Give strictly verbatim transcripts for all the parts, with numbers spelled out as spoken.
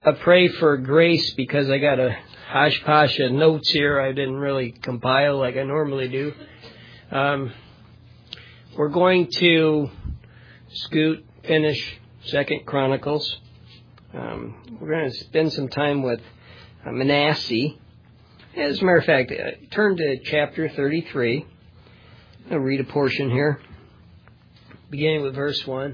I pray for grace because I got a hodgepodge of notes here I didn't really compile like I normally do. Um, we're going to scoot, finish Second Chronicles. Um, we're going to spend some time with uh, Manasseh. As a matter of fact, uh, turn to chapter thirty-three. I'll read a portion here, beginning with verse one.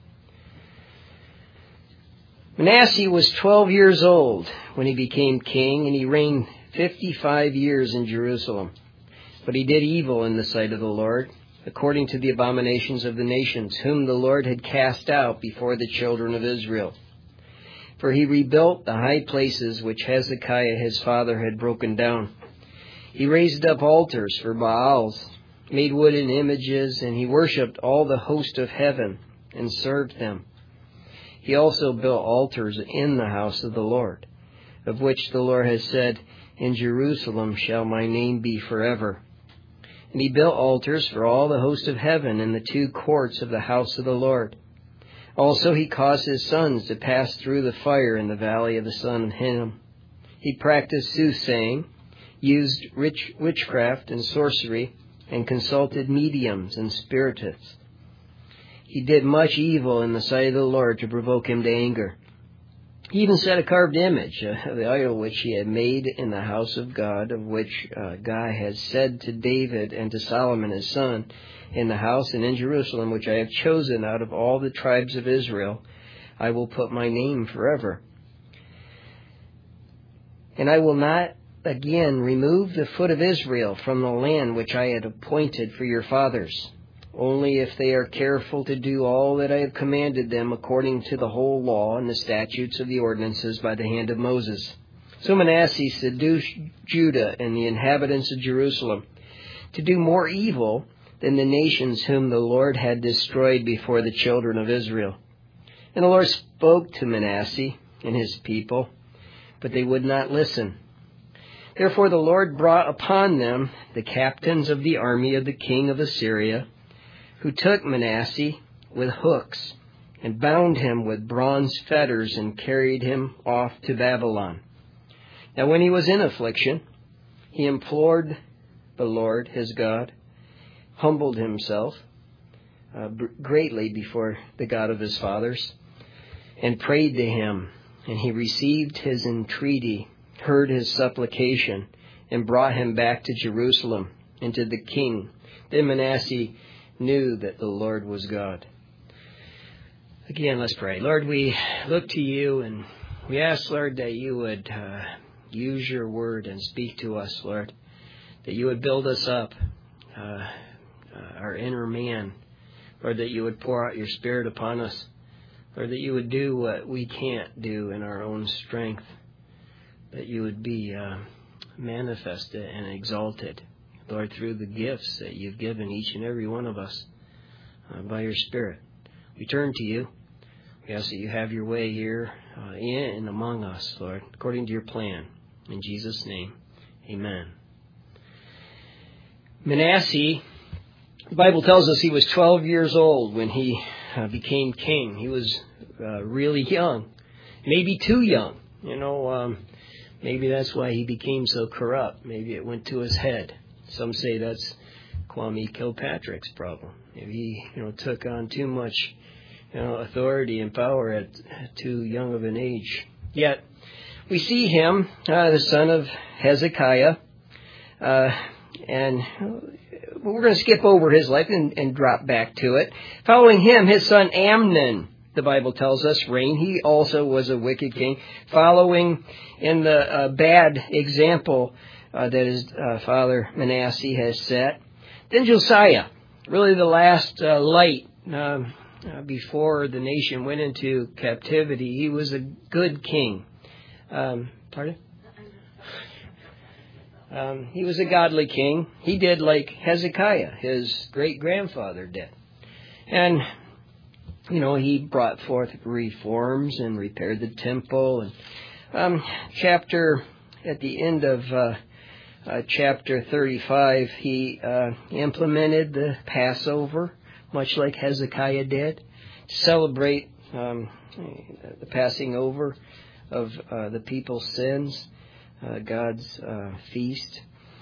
Manasseh was twelve years old when he became king, and he reigned fifty-five years in Jerusalem. But he did evil in the sight of the Lord, according to the abominations of the nations, whom the Lord had cast out before the children of Israel. For he rebuilt the high places which Hezekiah his father had broken down. He raised up altars for Baals, made wooden images, and he worshipped all the host of heaven and served them. He also built altars in the house of the Lord, of which the Lord has said, "In Jerusalem shall my name be forever." And he built altars for all the host of heaven in the two courts of the house of the Lord. Also he caused his sons to pass through the fire in the valley of the son of Hinnom. He practiced soothsaying, used rich witchcraft and sorcery, and consulted mediums and spiritists. He did much evil in the sight of the Lord to provoke him to anger. He even set a carved image of the idol which he had made in the house of God, of which uh, God had said to David and to Solomon his son, "In the house and in Jerusalem, which I have chosen out of all the tribes of Israel, I will put my name forever. And I will not again remove the foot of Israel from the land which I had appointed for your fathers, only if they are careful to do all that I have commanded them according to the whole law and the statutes of the ordinances by the hand of Moses." So Manasseh seduced Judah and the inhabitants of Jerusalem to do more evil than the nations whom the Lord had destroyed before the children of Israel. And the Lord spoke to Manasseh and his people, but they would not listen. Therefore the Lord brought upon them the captains of the army of the king of Assyria, who took Manasseh with hooks and bound him with bronze fetters and carried him off to Babylon. Now when he was in affliction, he implored the Lord his God, humbled himself uh, greatly before the God of his fathers, and prayed to him. And he received his entreaty, heard his supplication, and brought him back to Jerusalem and to the king. Then Manasseh knew that the Lord was God. Again, let's pray. Lord, we look to you and we ask, Lord, that you would uh, use your word and speak to us, Lord, that you would build us up, uh, uh, our inner man, Lord, that you would pour out your Spirit upon us, Lord, that you would do what we can't do in our own strength, that you would be uh, manifested and exalted, Lord, through the gifts that you've given each and every one of us uh, by your Spirit. We turn to you. We ask that you have your way here uh, in and among us, Lord, according to your plan. In Jesus' name, amen. Manasseh, the Bible tells us he was twelve years old when he uh, became king. He was uh, really young, maybe too young. You know, um, maybe that's why he became so corrupt. Maybe it went to his head. Some say that's Kwame Kilpatrick's problem. Maybe he, you know, took on too much, you know, authority and power at, at too young of an age. Yet, we see him, uh, the son of Hezekiah, uh, and we're going to skip over his life and, and drop back to it. Following him, his son Amnon, the Bible tells us, reigned. He also was a wicked king, following in the uh, bad example Uh, that his uh, father Manasseh has set. Then Josiah, really the last uh, light uh, uh, before the nation went into captivity. He was a good king. Um, pardon? Um, he was a godly king. He did like Hezekiah, his great-grandfather did. And, you know, he brought forth reforms and repaired the temple. And um, chapter, at the end of uh, uh, chapter thirty-five, he uh, implemented the Passover, much like Hezekiah did, to celebrate um, the passing over of uh, the people's sins, uh, God's uh, feast.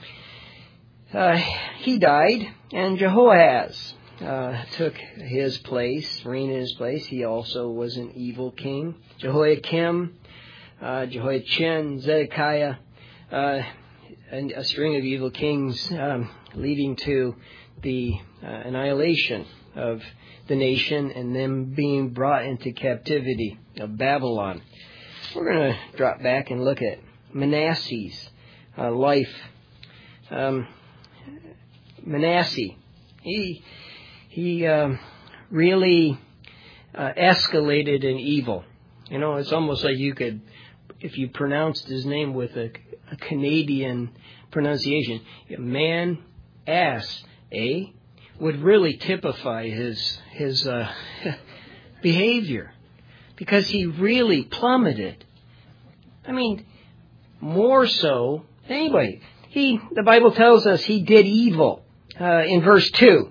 Uh, he died, and Jehoahaz uh, took his place, reigned in his place. He also was an evil king. Jehoiakim, uh, Jehoiachin, Zedekiah, uh, and a string of evil kings um, leading to the uh, annihilation of the nation and them being brought into captivity of Babylon. We're going to drop back and look at Manasseh's uh, life. Um, Manasseh, he he um, really uh, escalated in evil. You know, it's almost like you could, if you pronounced his name with a, a Canadian pronunciation, man, ass, eh, would really typify his his uh, behavior, because he really plummeted. I mean, more so than anybody. He, the Bible tells us he did evil uh, in verse two.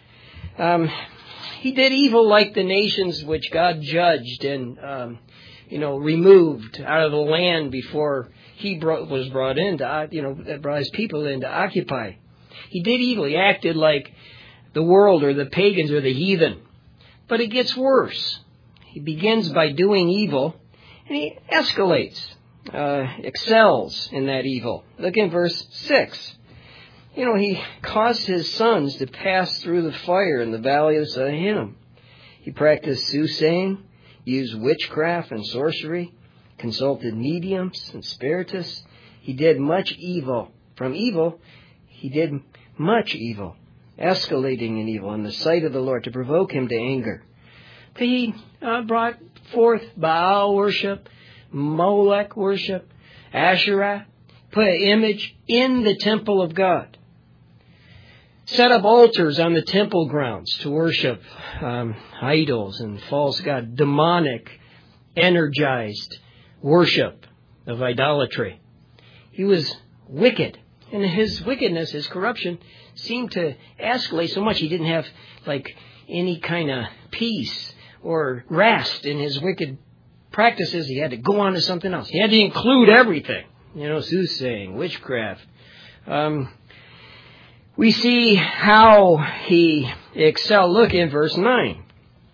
Um, he did evil like the nations which God judged and um, you know removed out of the land before he brought, was brought in to, you know that brought his people in to occupy. He did evil. He acted like the world or the pagans or the heathen. But it gets worse. He begins by doing evil, and he escalates, uh, excels in that evil. Look in verse six. You know, he caused his sons to pass through the fire in the valley of Hinnom. He practiced soothsaying, used witchcraft and sorcery, consulted mediums and spiritists. He did much evil. From evil, he did much evil, escalating in evil in the sight of the Lord to provoke him to anger. He uh, brought forth Baal worship, Molech worship, Asherah, put an image in the temple of God, set up altars on the temple grounds to worship um, idols and false god, demonic, energized worship of idolatry. He was wicked. And his wickedness, his corruption, seemed to escalate so much he didn't have like any kind of peace or rest in his wicked practices. He had to go on to something else. He had to include everything. You know, soothsaying, witchcraft. Um, we see how he excelled. Look in verse nine.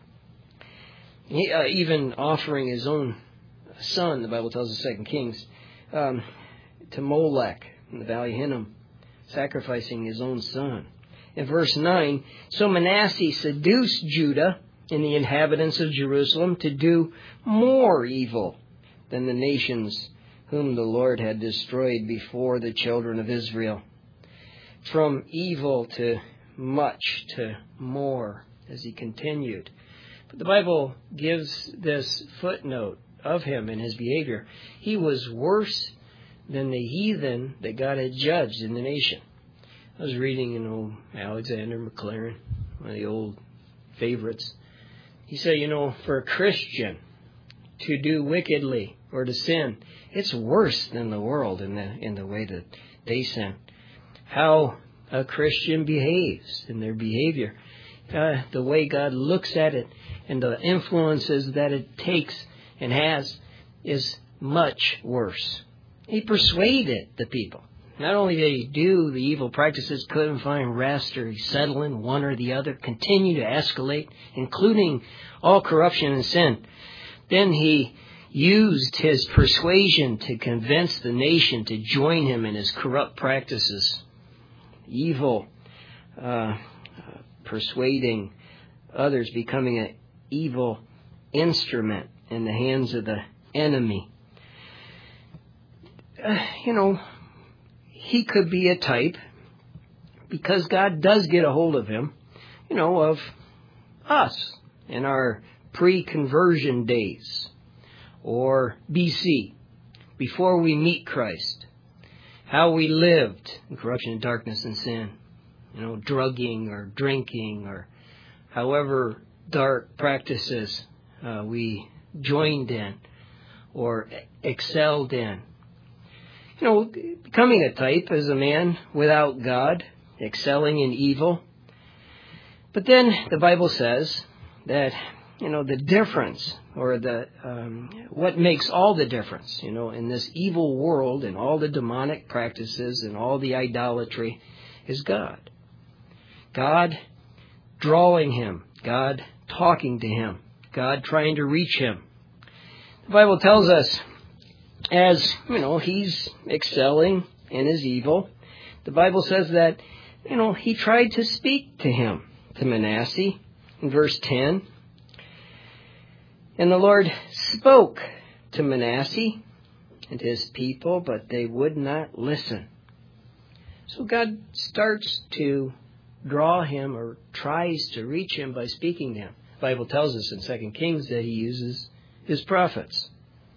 He, uh, even offering his own son, the Bible tells us, Second Kings, um, to Molech in the valley of Hinnom, sacrificing his own son. In verse nine, so Manasseh seduced Judah and the inhabitants of Jerusalem to do more evil than the nations whom the Lord had destroyed before the children of Israel. From evil to much to more, as he continued. But the Bible gives this footnote of him and his behavior. He was worse than the heathen that God had judged in the nation. I was reading, you know, Alexander McLaren, one of the old favorites. He said, you know, for a Christian to do wickedly or to sin, it's worse than the world in the in the way that they sin. How a Christian behaves in their behavior, uh, the way God looks at it, and the influences that it takes and has is much worse. He persuaded the people. Not only did he do the evil practices, couldn't find rest or settle in one or the other, continue to escalate, including all corruption and sin. Then he used his persuasion to convince the nation to join him in his corrupt practices. Evil, uh, persuading others, becoming an evil instrument in the hands of the enemy. Uh, you know, he could be a type, because God does get a hold of him, you know, of us in our pre-conversion days, or B C, before we meet Christ. How we lived in corruption and darkness and sin, you know, drugging or drinking or however dark practices uh, we joined in or excelled in. You know, becoming a type as a man without God, excelling in evil. But then the Bible says that you know, the difference, or the um, what makes all the difference, you know, in this evil world and all the demonic practices and all the idolatry is God. God drawing him, God talking to him, God trying to reach him. The Bible tells us, as, you know, he's excelling in his evil, the Bible says that, you know, he tried to speak to him, to Manasseh, in verse ten. And the Lord spoke to Manasseh and his people, but they would not listen. So God starts to draw him, or tries to reach him by speaking to him. The Bible tells us in Second Kings that he uses his prophets.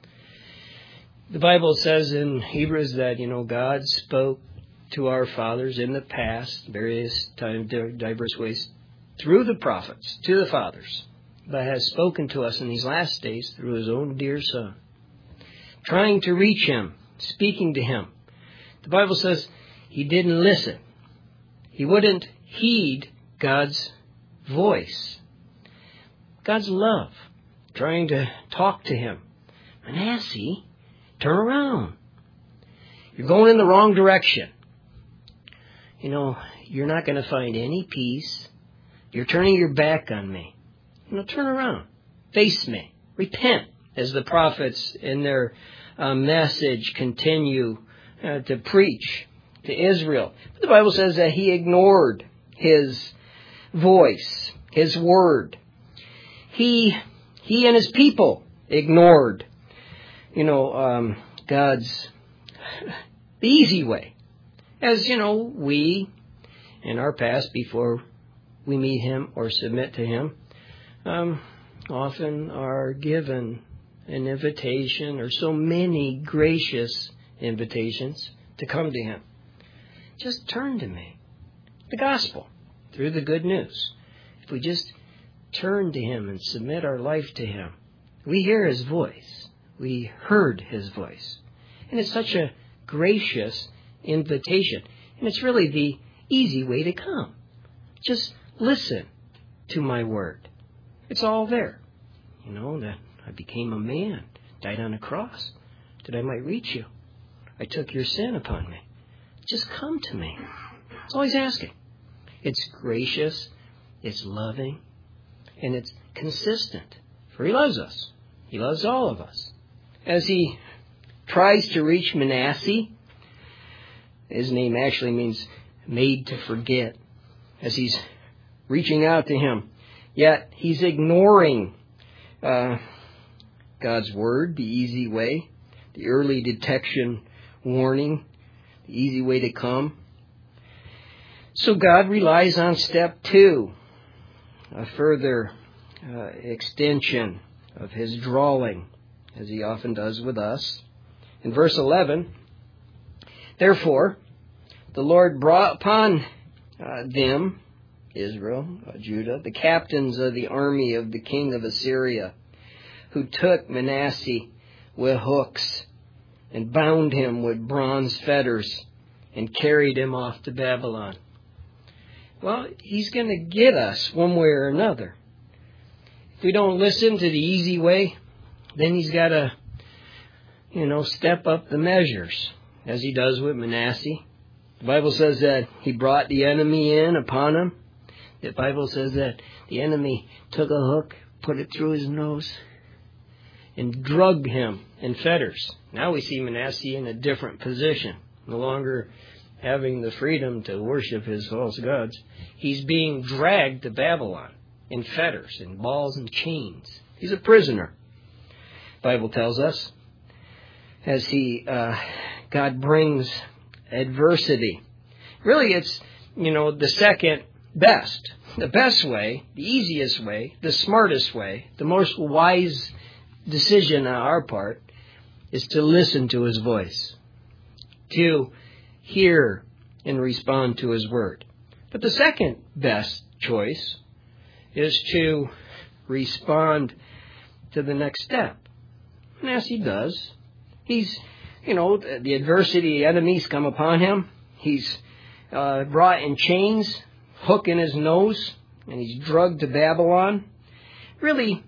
The Bible says in Hebrews that, you know, God spoke to our fathers in the past, various times, diverse ways, through the prophets, to the fathers, but has spoken to us in these last days through his own dear Son, trying to reach him, speaking to him. The Bible says he didn't listen. He wouldn't heed God's voice, God's love, trying to talk to him. Manasseh, turn around. You're going in the wrong direction. You know, you're not going to find any peace. You're turning your back on me. You know, turn around. Face me. Repent, as the prophets in their uh, message continue uh, to preach to Israel. But the Bible says that he ignored his voice, his word. He, he and his people ignored, you know, um, God's, the easy way. As, you know, we, in our past, before we meet him or submit to him, um, often are given an invitation, or so many gracious invitations to come to him. Just turn to me. The gospel, through the good news. If we just turn to him and submit our life to him, we hear his voice. We heard his voice. And it's such a gracious invitation. And it's really the easy way to come. Just listen to my word. It's all there. You know, that I became a man, died on a cross, that I might reach you. I took your sin upon me. Just come to me. That's all he's asking. It's gracious, it's loving, and it's consistent. For he loves us. He loves all of us. As he tries to reach Manasseh, his name actually means made to forget. As he's reaching out to him, yet he's ignoring uh, God's word, the easy way, the early detection warning, the easy way to come. So God relies on step two, a further uh, extension of his drawing, as he often does with us. In verse eleven, therefore, the Lord brought upon uh, them, Israel, uh, Judah, the captains of the army of the king of Assyria, who took Manasseh with hooks and bound him with bronze fetters and carried him off to Babylon. Well, he's going to get us one way or another. If we don't listen to the easy way, then he's got to, you know, step up the measures, as he does with Manasseh. The Bible says that he brought the enemy in upon him. The Bible says that the enemy took a hook, put it through his nose, and drugged him in fetters. Now we see Manasseh in a different position, no longer having the freedom to worship his false gods. He's being dragged to Babylon in fetters, in balls and chains. He's a prisoner, the Bible tells us, as he, uh, God brings adversity. Really, it's, you know, the second best. The best way, the easiest way, the smartest way, the most wise decision on our part is to listen to his voice, to hear and respond to his word. But the second best choice is to respond to the next step. And as he does, he's, you know, the adversity, the enemies come upon him. He's uh, brought in chains, hook in his nose, and he's drugged to Babylon. Really,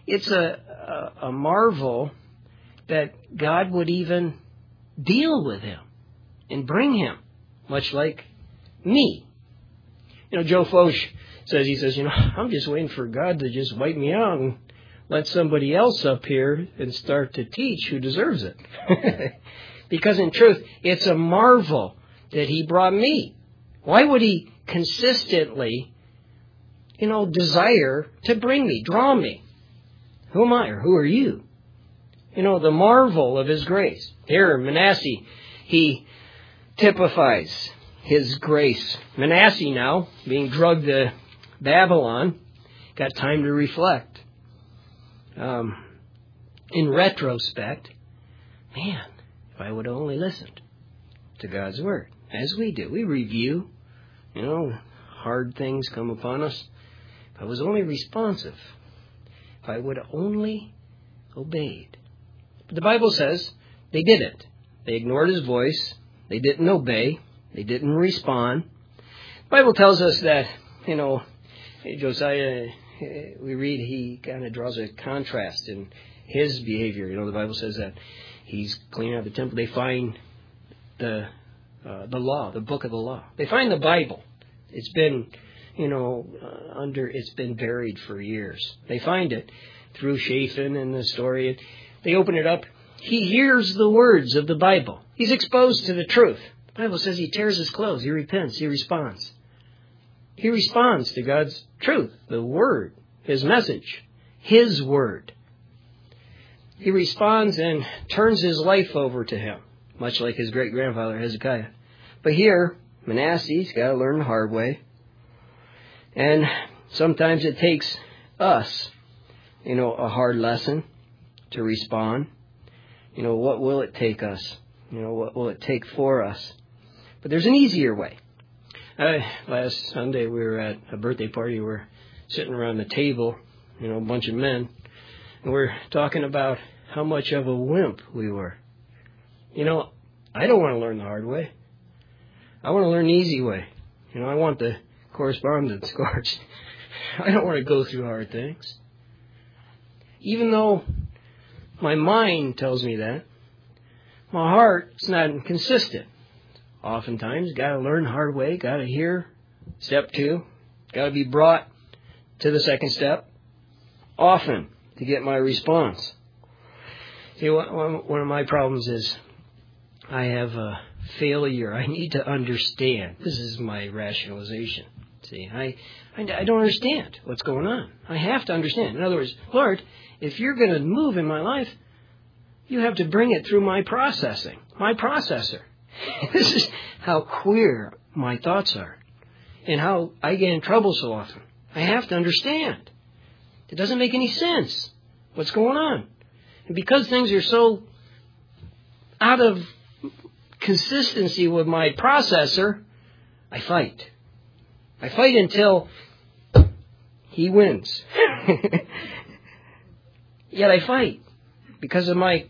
it's a, a, a marvel that God would even deal with him and bring him, much like me. You know, Joe Foch says, he says, you know, I'm just waiting for God to just wipe me out and let somebody else up here and start to teach who deserves it. Because in truth, it's a marvel that he brought me. Why would he consistently, you know, desire to bring me, draw me? Who am I, or who are you? You know, the marvel of his grace. Here, Manasseh, he typifies his grace. Manasseh now, being drugged to Babylon, got time to reflect. Um, in retrospect, man, if I would have only listened to God's Word, as we do. We review, you know, hard things come upon us. If I was only responsive, if I would have only obeyed. But the Bible says they didn't. They ignored his voice. They didn't obey. They didn't respond. The Bible tells us that, you know, Josiah, we read he kind of draws a contrast in his behavior. You know, the Bible says that he's cleaning out the temple. They find the uh, the law, the book of the law. They find the Bible. It's been, you know, uh, under, it's been buried for years. They find it through Shaphan and the story. They open it up. He hears the words of the Bible. He's exposed to the truth. The Bible says he tears his clothes. He repents. He responds. He responds to God's truth, the Word, His message, His Word. He responds and turns his life over to Him, much like his great-grandfather Hezekiah. But here, Manasseh's got to learn the hard way. And sometimes it takes us, you know, a hard lesson to respond. You know, what will it take us? You know, what will it take for us? But there's an easier way. Uh, last Sunday we were at a birthday party. We were sitting around the table, you know, a bunch of men, and we're talking about how much of a wimp we were. You know, I don't want to learn the hard way. I want to learn the easy way. You know, I want the correspondence cards. I don't want to go through hard things. Even though my mind tells me that, my heart is not consistent. Oftentimes, got to learn the hard way, got to hear step two, got to be brought to the second step, often to get my response. See, one of my problems is I have a failure. I need to understand. This is my rationalization. See, I, I, I don't understand what's going on. I have to understand. In other words, Lord, if you're going to move in my life, you have to bring it through my processing, my processor. This is how queer my thoughts are and how I get in trouble so often. I have to understand. It doesn't make any sense what's going on. And because things are so out of consistency with my processor, I fight. I fight until he wins. Yet I fight because of my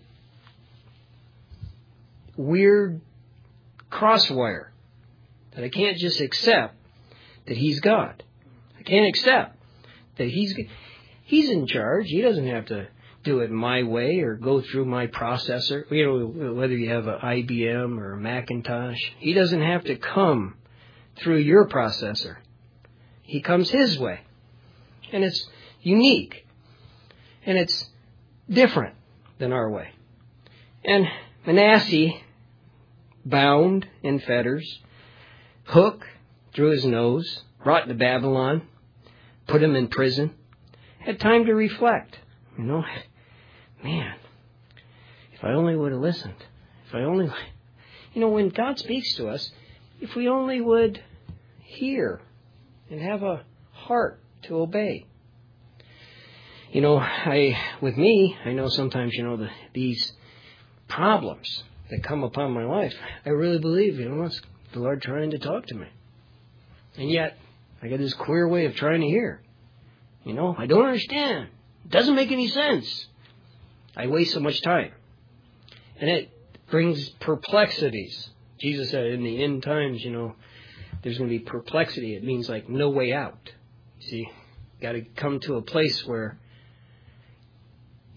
weird crosswire that I can't just accept that He's God. I can't accept that He's He's in charge. He doesn't have to do it my way or go through my processor. You know, whether you have an I B M or a Macintosh, He doesn't have to come through your processor. He comes His way. And it's unique. And it's different than our way. And Manasseh, bound in fetters, hook through his nose, brought to Babylon, put him in prison, had time to reflect. You know, man, if I only would have listened, if I only, you know, when God speaks to us, if we only would hear and have a heart to obey. You know, I, with me, I know sometimes, you know, the, these problems that come upon my life, I really believe, you know, it's the Lord trying to talk to me. And yet, I got this queer way of trying to hear. You know, I don't understand. It doesn't make any sense. I waste so much time. And it brings perplexities. Jesus said in the end times, you know, there's going to be perplexity. It means like no way out. You see, got to come to a place where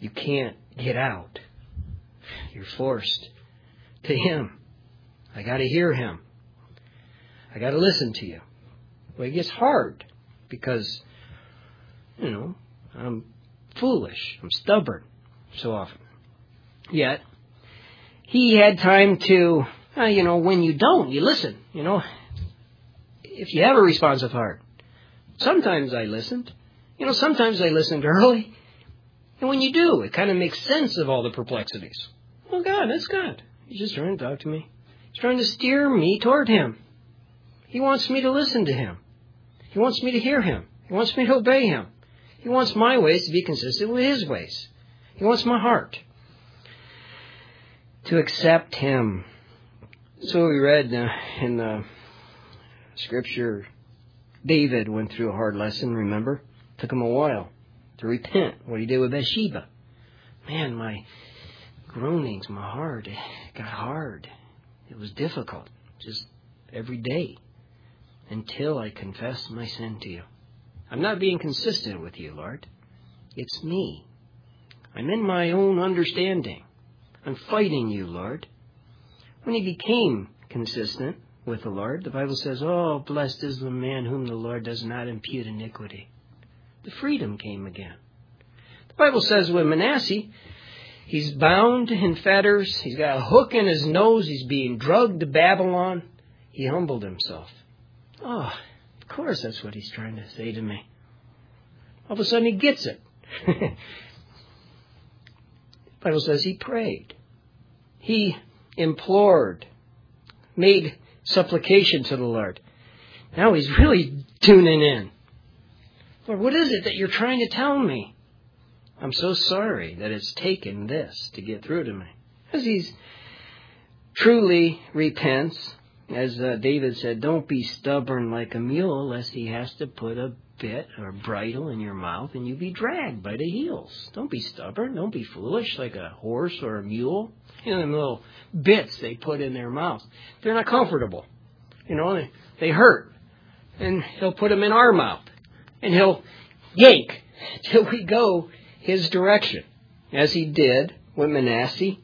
You can't get out. You're forced to Him. I got to hear Him. I got to listen to you. Well, it gets hard because, you know, I'm foolish. I'm stubborn so often. Yet, He had time to, uh, you know, when you don't, you listen. You know, if you have a responsive heart. Sometimes I listened. You know, sometimes I listened early. And when you do, it kind of makes sense of all the perplexities. Oh, God, that's God. He's just trying to talk to me. He's trying to steer me toward Him. He wants me to listen to Him. He wants me to hear Him. He wants me to obey Him. He wants my ways to be consistent with His ways. He wants my heart to accept Him. So we read uh, in the Scripture, David went through a hard lesson, remember? Took him a while to repent, what he did with Bathsheba. Man, my groanings, my heart, it got hard. It was difficult, just every day, until I confessed my sin to you. I'm not being consistent with you, Lord. It's me. I'm in my own understanding. I'm fighting you, Lord. When he became consistent with the Lord, the Bible says, oh, blessed is the man whom the Lord does not impute iniquity. The freedom came again. The Bible says with Manasseh, he's bound in fetters. He's got a hook in his nose. He's being drugged to Babylon. He humbled himself. Oh, of course that's what he's trying to say to me. All of a sudden he gets it. The Bible says he prayed. He implored, made supplication to the Lord. Now he's really tuning in. Lord, what is it that you're trying to tell me? I'm so sorry that it's taken this to get through to me. As he's truly repents, as uh, David said, don't be stubborn like a mule, lest he has to put a bit or bridle in your mouth and you be dragged by the heels. Don't be stubborn. Don't be foolish like a horse or a mule. You know, them little bits they put in their mouth. They're not comfortable. You know, they, they hurt. And he'll put them in our mouth. And he'll yank till we go his direction, as he did with Manasseh,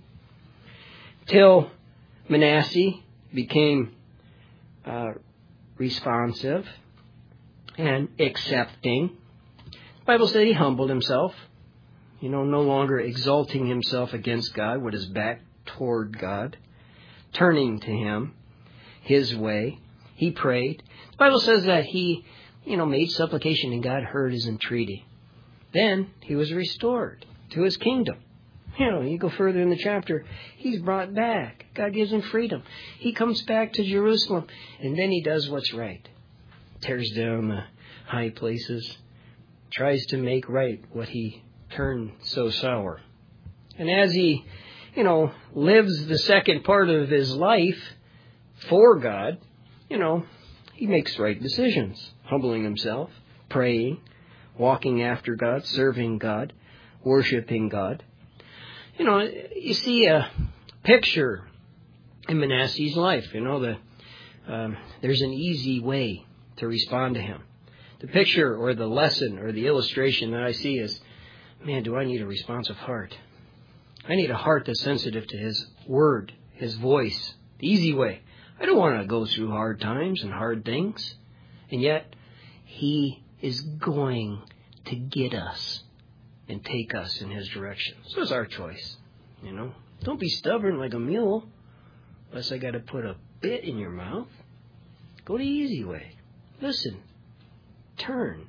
till Manasseh became uh, responsive and accepting. The Bible said he humbled himself, you know, no longer exalting himself against God with his back toward God, turning to Him, His way. He prayed. The Bible says that he, you know, made supplication and God heard his entreaty. Then he was restored to his kingdom. You know, you go further in the chapter, he's brought back. God gives him freedom. He comes back to Jerusalem, and then he does what's right. Tears down the high places, tries to make right what he turned so sour. And as he, you know, lives the second part of his life for God, you know, he makes right decisions, humbling himself, praying, walking after God, serving God, worshiping God. You know, you see a picture in Manasseh's life. You know, the um, there's an easy way to respond to him. The picture or the lesson or the illustration that I see is, man, do I need a responsive heart? I need a heart that's sensitive to His word, His voice, the easy way. I don't want to go through hard times and hard things. And yet, He is going to get us and take us in His direction. So it's our choice, you know. Don't be stubborn like a mule, unless I got to put a bit in your mouth. Go the easy way. Listen. Turn.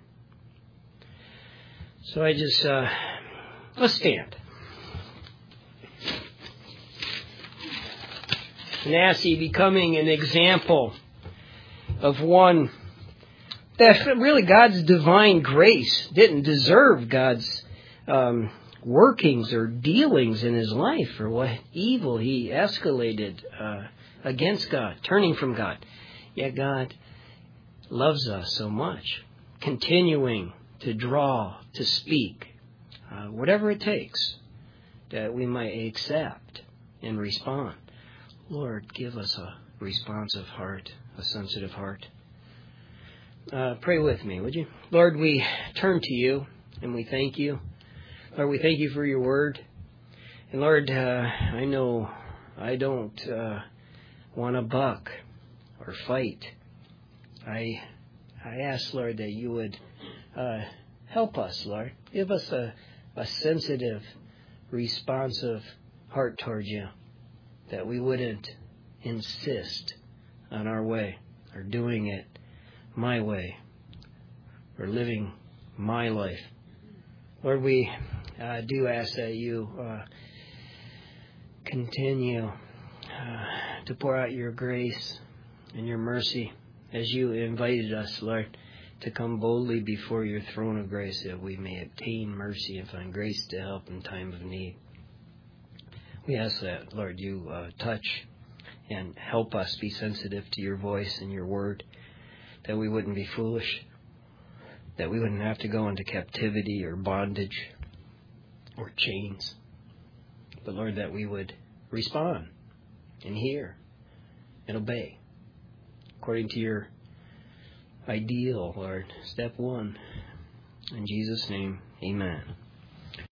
So I just, uh, let's stand. Manasseh becoming an example of one that really God's divine grace didn't deserve God's um, workings or dealings in his life, or what evil he escalated uh, against God, turning from God. Yet God loves us so much, continuing to draw, to speak, uh, whatever it takes, that we might accept and respond. Lord, give us a responsive heart, a sensitive heart. Uh, pray with me, would you? Lord, we turn to you and we thank you Lord, we thank you for your word. And Lord, uh, I know I don't uh, want to buck or fight. I I ask, Lord, that you would uh, help us, Lord. Give us a, a sensitive, responsive heart towards you, that we wouldn't insist on our way or doing it my way or living my life. Lord, we uh, do ask that you uh, continue uh, to pour out your grace and your mercy as you invited us, Lord, to come boldly before your throne of grace that we may obtain mercy and find grace to help in time of need. We ask that, Lord, you uh, touch and help us be sensitive to your voice and your word, that we wouldn't be foolish, that we wouldn't have to go into captivity or bondage or chains, but, Lord, that we would respond and hear and obey according to your ideal, Lord. Step one. In Jesus' name, amen.